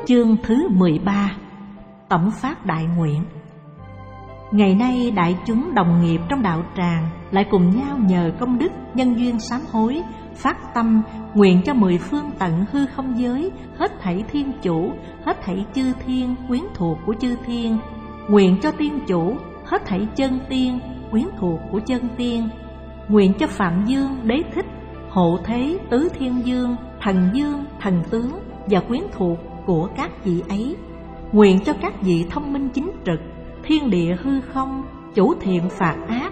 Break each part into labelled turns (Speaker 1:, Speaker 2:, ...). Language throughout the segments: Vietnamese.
Speaker 1: Chương thứ 13. Tổng phát đại nguyện. Ngày nay đại chúng đồng nghiệp trong đạo tràng lại cùng nhau nhờ công đức nhân duyên sám hối, phát tâm nguyện cho 10 phương tận hư không giới, hết thảy thiên chủ, hết thảy chư thiên quyến thuộc của chư thiên, nguyện cho tiên chủ, hết thảy chân tiên quyến thuộc của chân tiên, nguyện cho Phạm Dương, Đế Thích, Hộ Thế, Tứ Thiên Dương, thần tướng và quyến thuộc của các vị ấy, nguyện cho các vị thông minh chính trực, thiên địa hư không, chủ thiện phạt ác,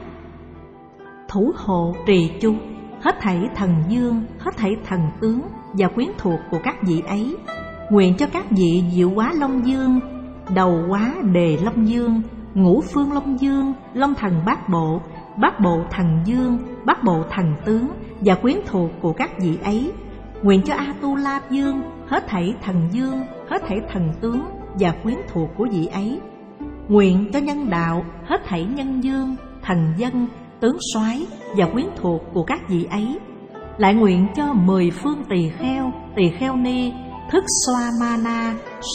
Speaker 1: thủ hộ trì chu, hết thảy thần dương, hết thảy thần tướng và quyến thuộc của các vị ấy, nguyện cho các vị diệu hóa Long Dương, đầu hóa Đề Long Dương, ngũ phương Long Dương, Long thần bát bộ thần dương, bát bộ thần tướng và quyến thuộc của các vị ấy, nguyện cho A-tu-la Dương, hết thảy thần dương, hết thảy thần tướng và quyến thuộc của vị ấy, nguyện cho nhân đạo, hết thảy nhân dương, thần dân, tướng soái và quyến thuộc của các vị ấy, lại nguyện cho 10 phương tỳ kheo ni, thức xoa ma na,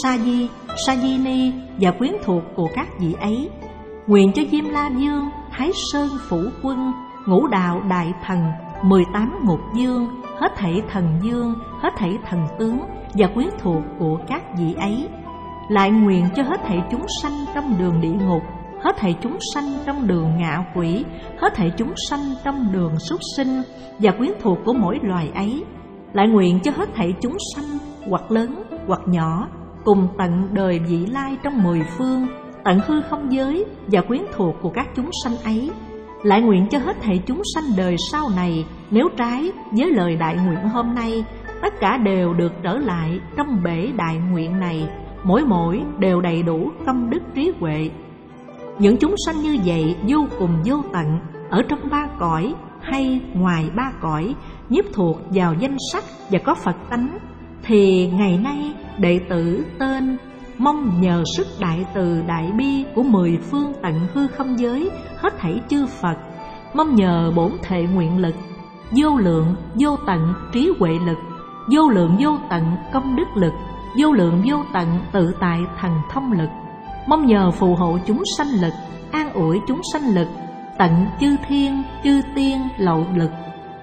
Speaker 1: sa di ni và quyến thuộc của các vị ấy, nguyện cho Diêm La Dương, Thái Sơn Phủ Quân, ngũ đạo đại thần, 18 ngục dương, hết thảy thần dương, hết thảy thần tướng và quyến thuộc của các vị ấy, lại nguyện cho hết thảy chúng sanh trong đường địa ngục, hết thảy chúng sanh trong đường ngạ quỷ, hết thảy chúng sanh trong đường súc sinh và quyến thuộc của mỗi loài ấy, lại nguyện cho hết thảy chúng sanh hoặc lớn hoặc nhỏ cùng tận đời vị lai trong 10 phương tận hư không giới và quyến thuộc của các chúng sanh ấy, lại nguyện cho hết thảy chúng sanh đời sau này, nếu trái với lời đại nguyện hôm nay, tất cả đều được trở lại trong bể đại nguyện này, mỗi đều đầy đủ công đức trí huệ. Những chúng sanh như vậy vô cùng vô tận, ở trong 3 cõi hay ngoài 3 cõi, nhiếp thuộc vào danh sách và có Phật tánh, thì ngày nay đệ tử tên mong nhờ sức đại từ đại bi của 10 phương tận hư không giới, hết thảy chư Phật, mong nhờ bổn thệ nguyện lực, vô lượng vô tận trí huệ lực, vô lượng vô tận công đức lực, vô lượng vô tận tự tại thần thông lực, mong nhờ phù hộ chúng sanh lực, an ủi chúng sanh lực, tận chư thiên chư tiên lậu lực,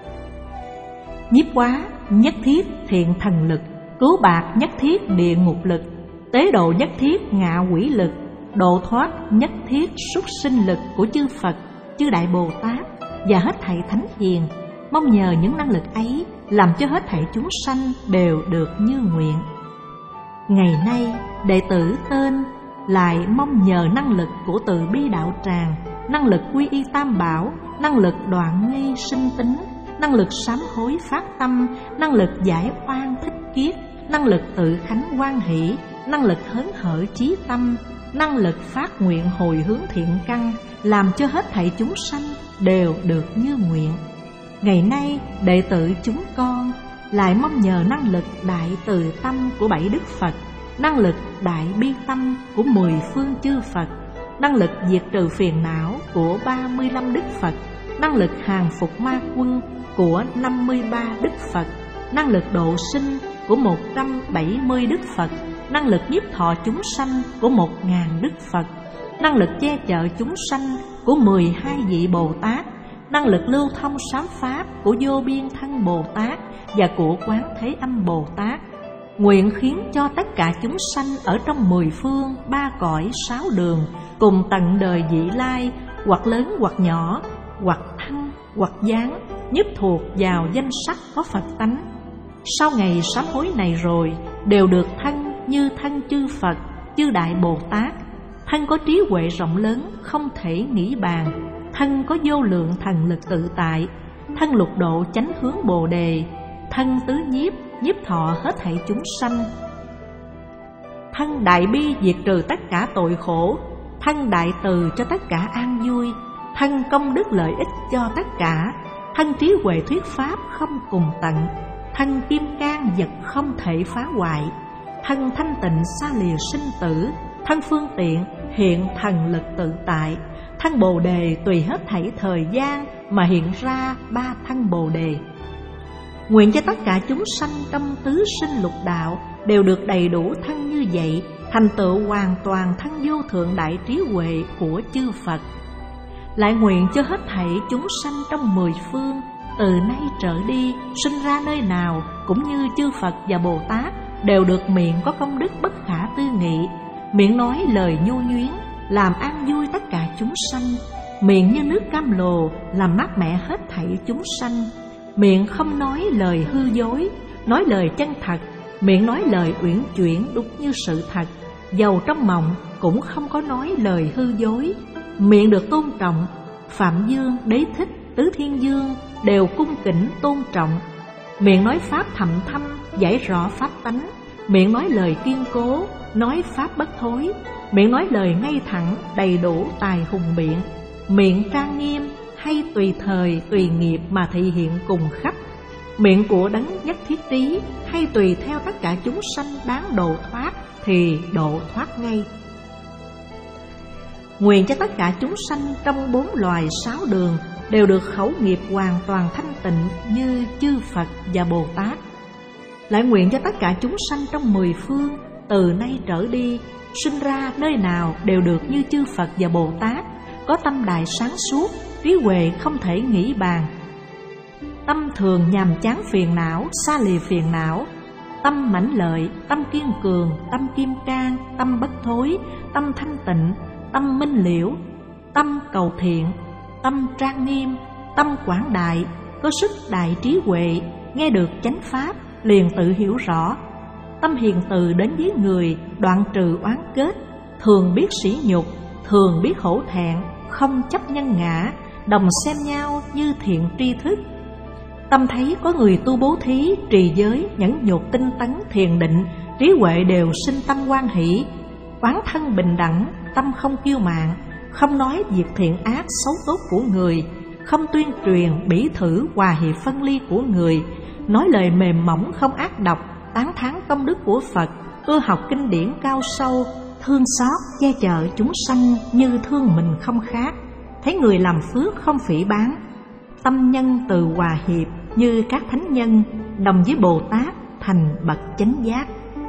Speaker 1: nhiếp hóa nhất thiết thiện thần lực, cứu bạc nhất thiết địa ngục lực, tế độ nhất thiết ngạ quỷ lực, độ thoát nhất thiết súc sinh lực của chư Phật, chư Đại Bồ Tát và hết thảy thánh hiền, mong nhờ những năng lực ấy làm cho hết thảy chúng sanh đều được như nguyện. Ngày nay đệ tử tên lại mong nhờ năng lực của từ bi đạo tràng, năng lực quy y tam bảo, năng lực đoạn nghi sinh tính, năng lực sám hối phát tâm, năng lực giải oan thích kiết, năng lực tự khánh hoan hỷ, năng lực hớn hở chí tâm, năng lực phát nguyện hồi hướng thiện căn, làm cho hết thảy chúng sanh đều được như nguyện. Ngày nay đệ tử chúng con lại mong nhờ năng lực đại từ tâm của 7 đức Phật, năng lực đại bi tâm của 10 phương chư Phật, năng lực diệt trừ phiền não của 35 đức Phật, năng lực hàng phục ma quân của 53 đức Phật, năng lực độ sinh của 170 đức Phật, năng lực nhiếp thọ chúng sanh của 1000 đức Phật, năng lực che chở chúng sanh của 12 vị Bồ Tát, năng lực lưu thông sám pháp của vô biên thân Bồ Tát và của Quán Thế Âm Bồ Tát, nguyện khiến cho tất cả chúng sanh ở trong 10 phương 3 cõi 6 đường cùng tận đời vị lai, hoặc lớn hoặc nhỏ, hoặc thân hoặc gián, nhiếp thuộc vào danh sách có Phật tánh. Sau ngày sám hối này rồi, đều được thân như thân chư Phật, chư Đại Bồ Tát, thân có trí huệ rộng lớn không thể nghĩ bàn, thân có vô lượng thần lực tự tại, thân lục độ chánh hướng Bồ Đề, thân tứ nhiếp, nhiếp thọ hết thảy chúng sanh, thân đại bi diệt trừ tất cả tội khổ, thân đại từ cho tất cả an vui, thân công đức lợi ích cho tất cả, thân trí huệ thuyết pháp không cùng tận, thân kim cang vật không thể phá hoại, thân thanh tịnh xa lìa sinh tử, thân phương tiện hiện thần lực tự tại, thân Bồ Đề tùy hết thảy thời gian mà hiện ra 3 thân Bồ Đề. Nguyện cho tất cả chúng sanh trong tứ sinh lục đạo đều được đầy đủ thân như vậy, thành tựu hoàn toàn thân vô thượng đại trí huệ của chư Phật. Lại nguyện cho hết thảy chúng sanh trong 10 phương từ nay trở đi sinh ra nơi nào cũng như chư Phật và Bồ Tát đều được miệng có công đức bất khả tư nghị, miệng nói lời nhu nhuyến làm an vui tất cả chúng sanh, miệng như nước cam lồ làm mát mẻ hết thảy chúng sanh, miệng không nói lời hư dối, nói lời chân thật, miệng nói lời uyển chuyển đúng như sự thật, dầu trong mộng cũng không có nói lời hư dối, miệng được tôn trọng. Phạm Dương, Đế Thích, Tứ Thiên Dương đều cung kính tôn trọng. Miệng nói pháp thậm thâm, giải rõ pháp tánh, miệng nói lời kiên cố, nói pháp bất thối, miệng nói lời ngay thẳng, đầy đủ tài hùng biện, miệng trang nghiêm hay tùy thời tùy nghiệp mà thị hiện cùng khắp, miệng của đấng nhất thiết trí hay tùy theo tất cả chúng sanh đáng độ thoát thì độ thoát ngay. Nguyện cho tất cả chúng sanh trong 4 loài 6 đường đều được khẩu nghiệp hoàn toàn thanh tịnh như chư Phật và Bồ Tát. Lại nguyện cho tất cả chúng sanh trong 10 phương từ nay trở đi sinh ra nơi nào đều được như chư Phật và Bồ Tát, có tâm đại sáng suốt, trí huệ không thể nghĩ bàn. Tâm thường nhàm chán phiền não, xa lìa phiền não, tâm mãnh lợi, tâm kiên cường, tâm kim cang, tâm bất thối, tâm thanh tịnh, tâm minh liễu, tâm cầu thiện, tâm trang nghiêm, tâm quảng đại, có sức đại trí huệ, nghe được chánh pháp liền tự hiểu rõ, tâm hiền từ đến với người, đoạn trừ oán kết, thường biết sỉ nhục, thường biết hổ thẹn, không chấp nhân ngã, đồng xem nhau như thiện tri thức. Tâm thấy có người tu bố thí, trì giới, nhẫn nhục, tinh tấn, thiền định, trí huệ đều sinh tâm hoan hỷ, quán thân bình đẳng, tâm không kiêu mạn, không nói việc thiện ác xấu tốt của người, không tuyên truyền bỉ thử hòa hiệp phân ly của người, nói lời mềm mỏng không ác độc, tán thán công đức của Phật, ưa học kinh điển cao sâu, thương xót che chở chúng sanh như thương mình không khác, thấy người làm phước không phỉ báng, tâm nhân từ hòa hiệp như các thánh nhân, đồng với Bồ Tát thành bậc chánh giác.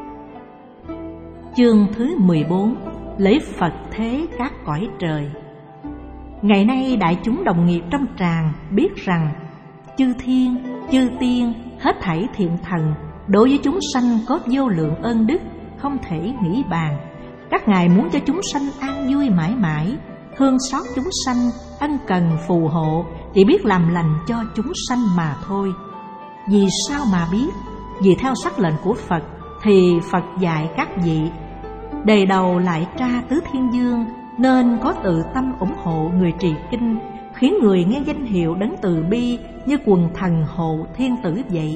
Speaker 1: Chương thứ 14: Lễ Phật thế các cõi trời. Ngày nay đại chúng đồng nghiệp trong tràng biết rằng chư thiên, chư tiên, hết thảy thiện thần đối với chúng sanh có vô lượng ơn đức không thể nghĩ bàn. Các ngài muốn cho chúng sanh an vui mãi mãi, thương xót chúng sanh, ân cần phù hộ, chỉ biết làm lành cho chúng sanh mà thôi. Vì sao mà biết? Vì theo sắc lệnh của Phật thì Phật dạy các vị đề đầu lại tra Tứ Thiên Dương, nên có tự tâm ủng hộ người trì kinh, khiến người nghe danh hiệu đấng từ bi như quần thần hộ thiên tử vậy.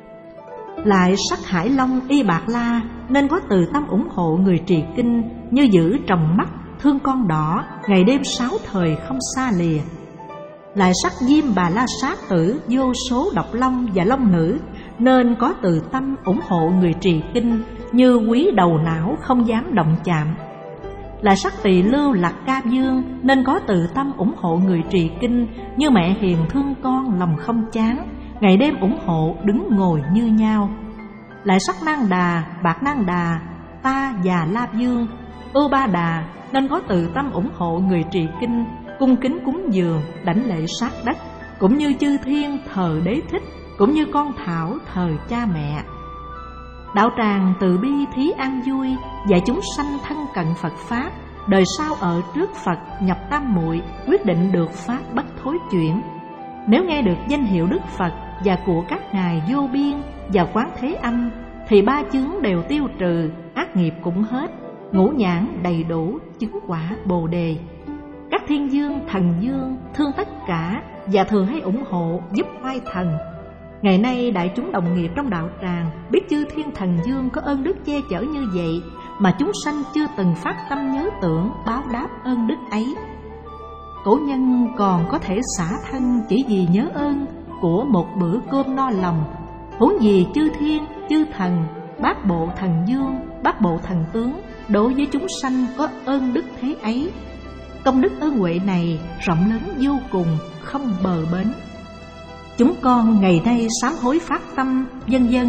Speaker 1: Lại sắc Hải Long Y Bạc La, nên có từ tâm ủng hộ người trì kinh, như giữ tròng mắt thương con đỏ, ngày đêm 6 thời không xa lìa. Lại sắc Diêm Bà La Sát Tử, vô số độc long và long nữ, nên có từ tâm ủng hộ người trì kinh, như quý đầu não không dám động chạm. Lại sắc Tỳ Lưu Lạc Ca Dương, nên có từ tâm ủng hộ người trì kinh, như mẹ hiền thương con lòng không chán, ngày đêm ủng hộ đứng ngồi như nhau. Lại sắc Nang Đà, Bạc Nang Đà, Ta và La Dương, Ưu Ba Đà, nên có từ tâm ủng hộ người trì kinh, cung kính cúng dường, đảnh lễ sát đất, cũng như chư thiên thờ Đế Thích, cũng như con thảo thờ cha mẹ. Đạo tràng từ bi thí an vui, dạy chúng sanh thân cận Phật pháp, đời sau ở trước Phật nhập tam muội, quyết định được pháp bất thối chuyển. Nếu nghe được danh hiệu Đức Phật và của các ngài vô biên và Quán Thế Âm, thì 3 chướng đều tiêu trừ, ác nghiệp cũng hết, ngũ nhãn đầy đủ, chứng quả Bồ đề. Các thiên dương, thần dương thương tất cả và thường hay ủng hộ giúp oai thần. Ngày nay đại chúng đồng nghiệp trong đạo tràng biết chư thiên thần dương có ơn đức che chở như vậy, mà chúng sanh chưa từng phát tâm nhớ tưởng báo đáp ơn đức ấy. Cổ nhân còn có thể xả thân chỉ vì nhớ ơn của một bữa cơm no lòng, huống gì chư thiên, chư thần, bát bộ thần dương, bát bộ thần tướng đối với chúng sanh có ơn đức thế ấy. Công đức ơn huệ này rộng lớn vô cùng, không bờ bến. Chúng con ngày nay sám hối phát tâm, vân vân,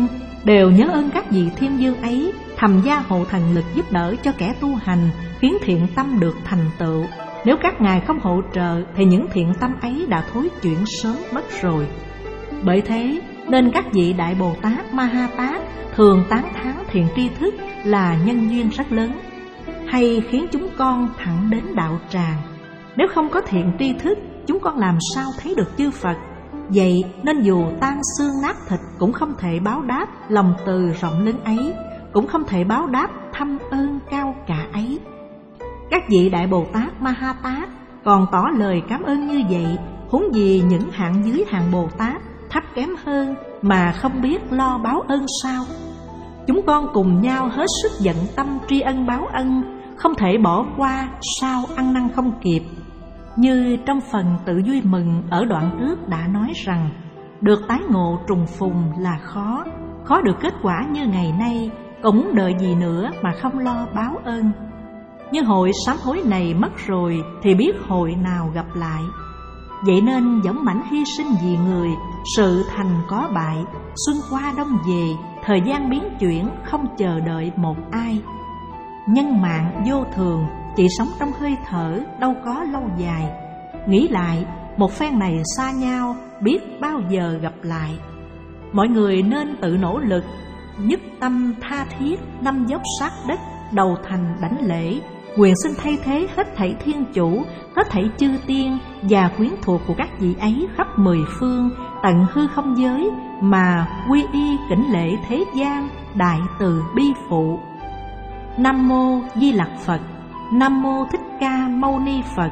Speaker 1: đều nhớ ơn các vị thiên dương ấy, thầm gia hộ thần lực giúp đỡ cho kẻ tu hành, khiến thiện tâm được thành tựu. Nếu các ngài không hỗ trợ thì những thiện tâm ấy đã thối chuyển sớm mất rồi. Bởi thế nên các vị Đại Bồ Tát Ma Ha Tát thường tán thán thiện tri thức là nhân duyên rất lớn, hay khiến chúng con thẳng đến đạo tràng. Nếu không có thiện tri thức, chúng con làm sao thấy được chư Phật? Vậy nên dù tan xương nát thịt cũng không thể báo đáp lòng từ rộng lớn ấy, cũng không thể báo đáp thâm ơn cao cả ấy. Các vị Đại Bồ Tát Ma Ha Tát còn tỏ lời cảm ơn như vậy, huống gì những hạng dưới hạng Bồ Tát thấp kém hơn mà không biết lo báo ơn sao? Chúng con cùng nhau hết sức dận tâm tri ân báo ân, không thể bỏ qua sao ăn năn không kịp. Như trong phần tự vui mừng ở đoạn trước đã nói rằng, được tái ngộ trùng phùng là khó được kết quả như ngày nay, cũng đợi gì nữa mà không lo báo ơn. Như hội sám hối này mất rồi thì biết hội nào gặp lại. Vậy nên dũng mãnh hy sinh vì người, sự thành có bại, xuân qua đông về, thời gian biến chuyển không chờ đợi một ai. Nhân mạng vô thường, chỉ sống trong hơi thở, đâu có lâu dài. Nghĩ lại, một phen này xa nhau, biết bao giờ gặp lại. Mọi người nên tự nỗ lực, nhất tâm tha thiết, năm dốc sát đất, đầu thành đảnh lễ, nguyện xin thay thế hết thảy thiên chủ, hết thảy chư tiên và quyến thuộc của các vị ấy khắp mười phương, tận hư không giới, mà quy y kính lễ thế gian, đại từ bi phụ. Nam mô Di Lặc Phật. Nam mô Thích Ca Mâu Ni Phật.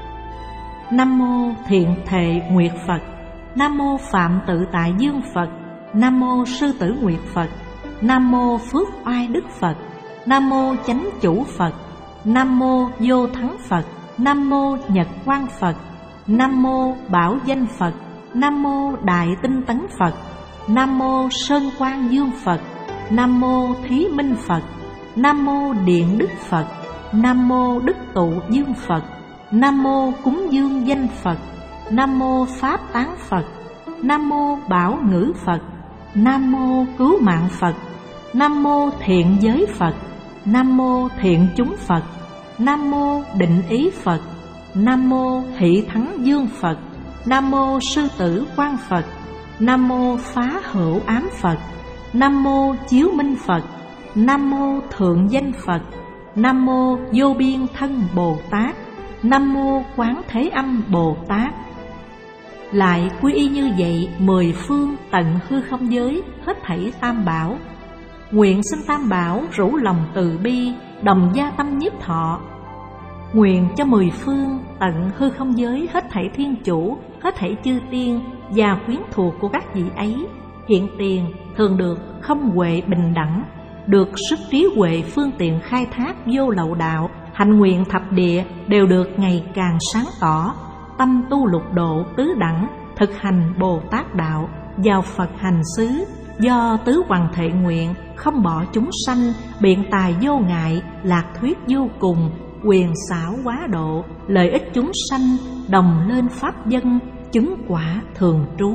Speaker 1: Nam mô Thiện Thệ Nguyệt Phật. Nam mô Phạm Tự Tại Dương Phật. Nam mô Sư Tử Nguyệt Phật. Nam mô Phước Oai Đức Phật. Nam mô Chánh Chủ Phật. Nam mô Vô Thắng Phật. Nam mô Nhật Quang Phật. Nam mô Bảo Danh Phật. Nam mô Đại Tinh Tấn Phật. Nam mô Sơn Quang Dương Phật. Nam mô Thí Minh Phật. Nam mô Điện Đức Phật. Nam mô Đức Tụ Dương Phật. Nam mô Cúng Dương Danh Phật. Nam mô Pháp Tán Phật. Nam mô Bảo Ngữ Phật. Nam mô Cứu Mạng Phật. Nam mô Thiện Giới Phật. Nam mô Thiện Chúng Phật. Nam mô Định Ý Phật. Nam mô Hỷ Thắng Dương Phật. Nam mô Sư Tử Quang Phật. Nam mô Phá Hữu Ám Phật. Nam mô Chiếu Minh Phật. Nam mô Thượng Danh Phật. Nam mô Vô Biên Thân Bồ Tát. Nam mô Quán Thế Âm Bồ Tát. Lại quy y như vậy mười phương tận hư không giới, hết thảy tam bảo. Nguyện xin tam bảo rủ lòng từ bi, đồng gia tâm nhiếp thọ. Nguyện cho mười phương tận hư không giới, hết thảy thiên chủ, hết thảy chư tiên và quyến thuộc của các vị ấy, hiện tiền thường được không huệ bình đẳng, được sức trí huệ phương tiện khai thác vô lậu đạo, hạnh nguyện thập địa đều được ngày càng sáng tỏ, tâm tu lục độ tứ đẳng, thực hành Bồ Tát đạo, vào Phật hành xứ, do tứ hoàng thệ nguyện, không bỏ chúng sanh, biện tài vô ngại, lạc thuyết vô cùng, quyền xảo quá độ, lợi ích chúng sanh, đồng lên pháp dân, chứng quả thường trú.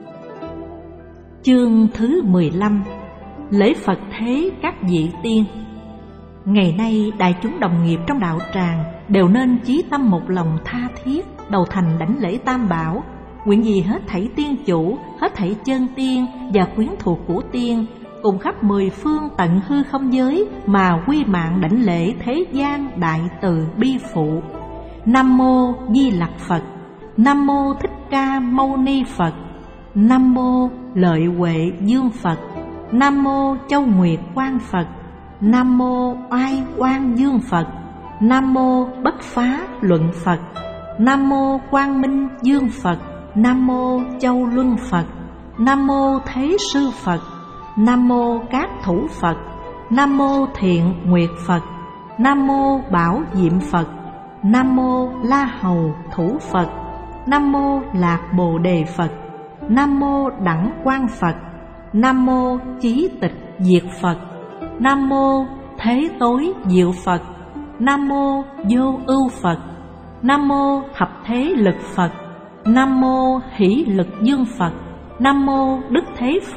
Speaker 1: Chương thứ 15. Lễ Phật thế các vị tiên. Ngày nay đại chúng đồng nghiệp trong đạo tràng đều nên chí tâm một lòng tha thiết, đầu thành đảnh lễ tam bảo, nguyện gì hết thảy tiên chủ, hết thảy chân tiên và quyến thuộc của tiên, cùng khắp mười phương tận hư không giới mà quy mạng đảnh lễ thế gian đại từ bi phụ. Nam mô Di Lặc Phật. Nam mô Thích Ca Mâu Ni Phật. Nam mô Lợi Huệ Dương Phật. Nam mô Châu Nguyệt Quang Phật. Nam mô Oai Quang Dương Phật. Nam mô Bất Phá Luận Phật. Nam mô Quang Minh Dương Phật. Nam mô Châu Luân Phật. Nam mô Thế Sư Phật. Nam mô Cát Thủ Phật. Nam mô Thiện Nguyệt Phật. Nam mô Bảo Diệm Phật. Nam mô La Hầu Thủ Phật. Nam mô Lạc Bồ Đề Phật. Nam mô Đẳng Quang Phật. Nam mô Chí Tịch Diệt Phật. Nam mô Thế Tối Diệu Phật. Nam mô Vô Ưu Phật. Nam mô Thập Thế Lực Phật. Nam mô Hỷ Lực Dương Phật. Nam mô Đức Thế Phật.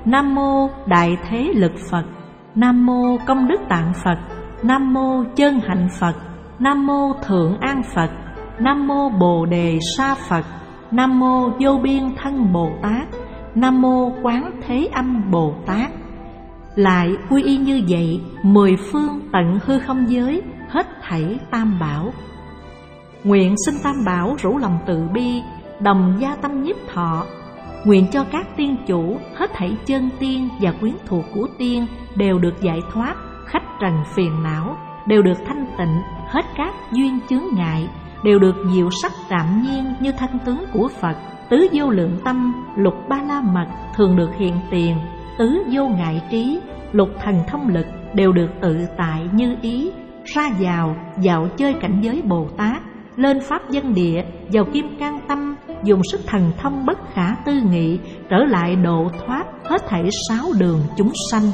Speaker 1: Nam mô Đại Thế Lực Phật. Nam mô Công Đức Tạng Phật. Nam mô Chân Hạnh Phật. Nam mô Thượng An Phật. Nam mô Bồ Đề Sa Phật. Nam mô Vô Biên Thân Bồ Tát. Nam mô Quán Thế Âm Bồ Tát. Lại quy y như vậy 10 phương tận hư không giới, hết thảy tam bảo. Nguyện xin tam bảo rủ lòng từ bi, đồng gia tâm nhiếp thọ. Nguyện cho các tiên chủ, hết thảy chân tiên và quyến thuộc của tiên đều được giải thoát, khách trần phiền não, đều được thanh tịnh, hết các duyên chướng ngại, đều được diệu sắc trạm nhiên như thân tướng của Phật. Tứ vô lượng tâm, lục ba la mật thường được hiện tiền. Tứ vô ngại trí, lục thần thông lực đều được tự tại như ý. Ra vào, dạo chơi cảnh giới Bồ Tát, lên pháp dân địa, vào kim cang tâm, dùng sức thần thông bất khả tư nghị, trở lại độ thoát hết thảy 6 đường chúng sanh.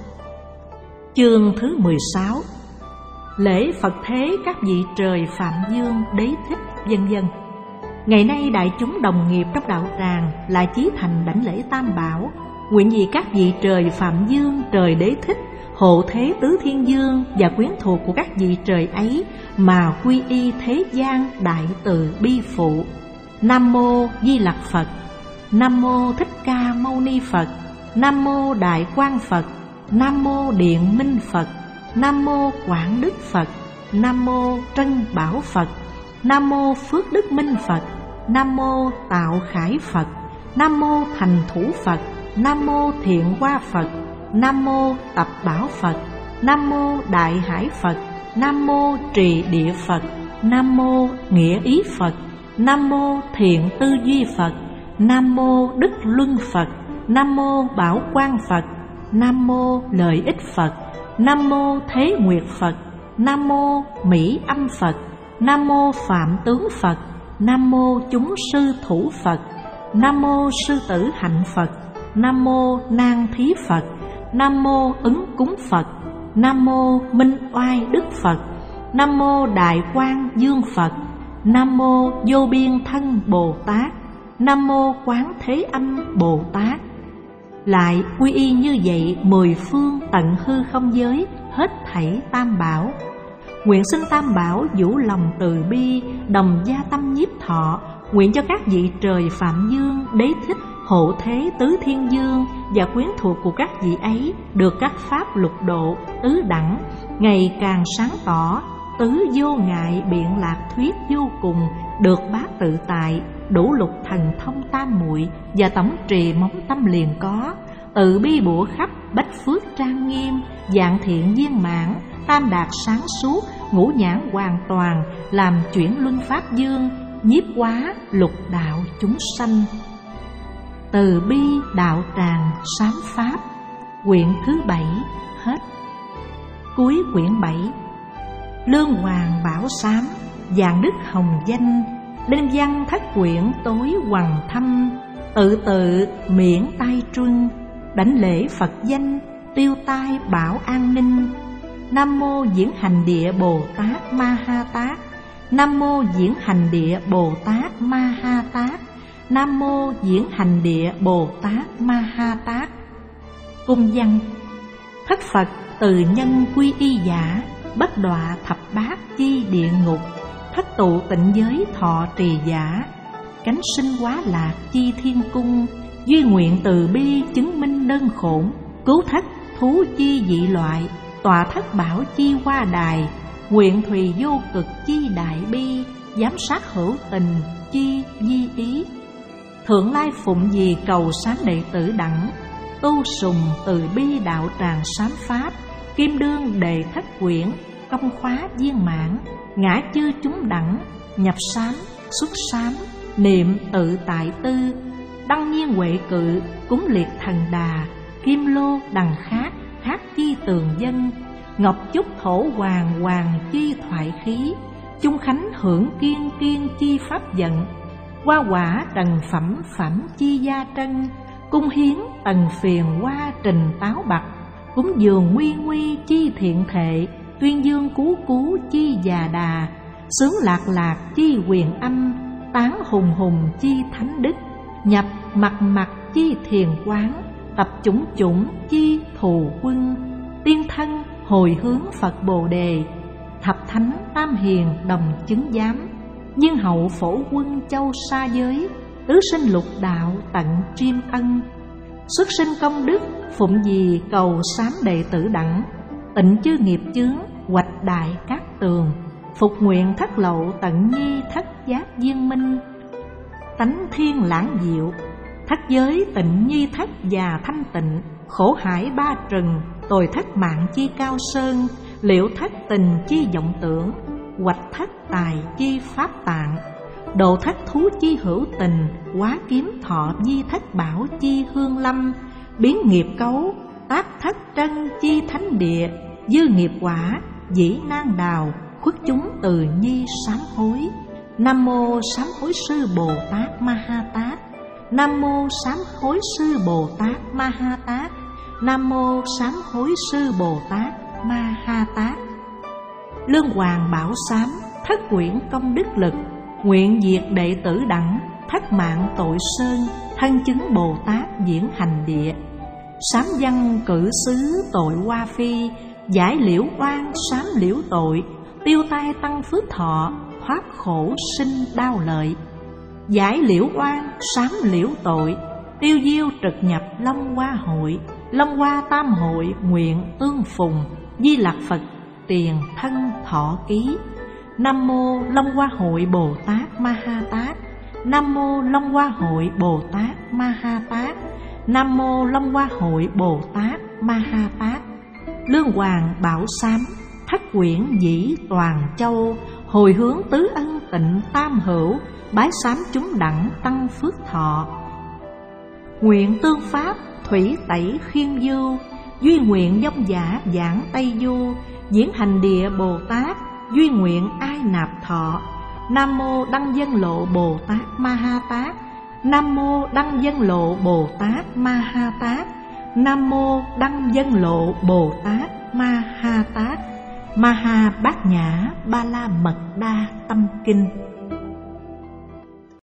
Speaker 1: Chương thứ 16. Lễ Phật thế các vị trời Phạm Dương, Đế Thích, vân vân. Ngày nay đại chúng đồng nghiệp trong đạo tràng lại chí thành đảnh lễ tam bảo. Nguyện vì các vị trời Phạm Dương, trời Đế Thích, hộ thế tứ thiên dương và quyến thuộc của các vị trời ấy mà quy y thế gian đại từ bi phụ. Nam mô Di Lặc Phật. Nam mô Thích Ca Mâu Ni Phật. Nam mô Đại Quang Phật. Nam mô Điện Minh Phật. Nam mô Quảng Đức Phật. Nam mô Trân Bảo Phật. Nam mô Phước Đức Minh Phật. Nam mô Tạo Khải Phật. Nam mô Thành Thủ Phật. Nam mô Thiện Hoa Phật. Nam mô Tập Bảo Phật. Nam mô Đại Hải Phật. Nam mô Trì Địa Phật. Nam mô Nghĩa Ý Phật. Nam mô Thiện Tư Duy Phật. Nam mô Đức Luân Phật. Nam mô Bảo Quang Phật. Nam mô Lợi Ích Phật. Nam mô Thế Nguyệt Phật. Nam mô Mỹ Âm Phật. Nam mô Phạm Tướng Phật. Nam mô Chúng Sư Thủ Phật. Nam mô Sư Tử Hạnh Phật. Nam mô Nang Thí Phật. Nam mô Ứng Cúng Phật. Nam mô Minh Oai Đức Phật. Nam mô Đại Quang Dương Phật. Nam mô Vô Biên Thân Bồ Tát. Nam mô Quán Thế Âm Bồ Tát. Lại quy y như vậy 10 phương tận hư không giới, hết thảy tam bảo. Nguyện xin tam bảo vũ lòng từ bi, đồng gia tâm nhiếp thọ. Nguyện cho các vị trời Phạm Dương, Đế Thích, hộ thế tứ thiên dương và quyến thuộc của các vị ấy được các pháp lục độ tứ đẳng, ngày càng sáng tỏ. Tứ vô ngại biện lạc thuyết vô cùng, được bát tự tại, đủ lục thần thông tam muội và tổng trì móng tâm liền có. Tự bi bủa khắp, bách phước trang nghiêm, dạng thiện viên mãn, tam đạt sáng suốt, ngũ nhãn hoàn toàn, làm chuyển luân pháp dương, nhiếp hóa lục đạo chúng sanh. Từ bi đạo tràng sám pháp. Quyển thứ 7 hết. Cuối quyển 7. Lương Hoàng Bảo Sám, Vạn Đức Hồng Danh, Linh Văn Thất Quyển tối hoằng thâm. Tự tự miễn tai truân, đảnh lễ Phật danh, tiêu tai bảo an ninh. Nam mô Diễn Hành Địa Bồ Tát Ma Ha Tát. Nam mô Diễn Hành Địa Bồ Tát Ma Ha Tát. Nam mô Diễn Hành Địa Bồ Tát Ma Ha Tát. Cung văn. Thất Phật từ nhân quy y giả, bất đọa thập bát chi địa ngục. Thất tụ tịnh giới thọ trì giả, cánh sinh hóa lạc chi thiên cung. Duy nguyện từ bi chứng minh đơn khổn, cứu thất thú chi dị loại. Tọa thất bảo chi hoa đài, nguyện thùy vô cực chi đại bi. Giám sát hữu tình chi di ý, Thượng Lai phụng vì cầu sáng đệ tử đẳng. Tu sùng từ bi đạo tràng sám pháp, kim đương đề thất quyển, công khóa viên mãn. Ngã chư chúng đẳng, nhập sám xuất sám, niệm tự tại tư. Đăng nhiên huệ cự, cúng liệt thần đà. Kim lô đằng khác, khác chi tường dân. Ngọc chúc thổ hoàng, hoàng chi thoại khí. Chung khánh hưởng kiên, kiên chi pháp vận. Hoa quả trần phẩm, phẩm chi gia trân. Cung hiến tần phiền hoa trình táo bạc. Cúng dường nguy nguy chi thiện thệ. Tuyên dương cú cú chi già đà. Sướng lạc lạc chi quyền âm. Tán hùng hùng chi thánh đức. Nhập mặt mặt chi thiền quán. tập chủng chủng chi thù quân, tiên thân hồi hướng Phật Bồ Đề, thập thánh tam hiền đồng chứng giám, nhiên hậu phổ quân châu sa giới, tứ sinh lục đạo tận triêm ân. Xuất sinh công đức phụng gì cầu sám đệ tử đẳng, tịnh chư nghiệp chướng hoạch đại các tường, phục nguyện thất lậu tận nhi thất giác viên minh. Tánh thiên lãng diệu, thất giới tịnh nhi thất và thanh tịnh, khổ hải ba trần, tồi thất mạng chi cao sơn, liệu thất tình chi vọng tưởng, hoạch thất tài chi pháp tạng, độ thất thú chi hữu tình, quá kiếm thọ di thất bảo chi hương lâm, biến nghiệp cấu tác thất trân chi thánh địa, dư nghiệp quả dĩ nan đào, khuất chúng từ nhi sám hối. Nam mô sám hối sư Bồ Tát Ma Ha Tát. Nam mô sám hối sư Bồ Tát Ma Ha Tát. Nam mô sám hối sư Bồ Tát Ma Ha Tát. Lương Hoàng bảo sám thất quyển công đức lực, nguyện diệt đệ tử đẳng, thất mạng tội sơn, thân chứng Bồ Tát diễn hành địa. Sám văn cử xứ tội hoa phi, giải liễu oan sám liễu tội, tiêu tai tăng phước thọ, thoát khổ sinh đau lợi. Giải liễu oan sám liễu tội, tiêu diêu trực nhập Long Hoa hội, Long Hoa tam hội nguyện tương phùng, Di Lặc Phật tiền thân thọ ký. Nam mô Long Hoa hội Bồ Tát Ma Ha Tát. Nam mô Long Hoa hội Bồ Tát Ma Ha Tát. Nam mô Long Hoa hội Bồ Tát Ma Ha Tát. Lương Hoàng bảo sám thất quyển dĩ toàn châu, hồi hướng tứ ân tịnh tam hữu, bái sám chúng đẳng tăng phước thọ. Nguyện tương pháp thủy tẩy khiên du, duy nguyện dông giả giảng Tây Du, diễn hành địa Bồ Tát, duy nguyện ai nạp thọ. Nam mô Đăng Dân Lộ Bồ Tát Ma Ha Tát. Nam mô Đăng Dân Lộ Bồ Tát Ma Ha Tát. Nam mô Đăng Dân Lộ Bồ Tát Ma Ha Tát. Ma Ha Bát Nhã Ba La Mật Đa Tâm Kinh.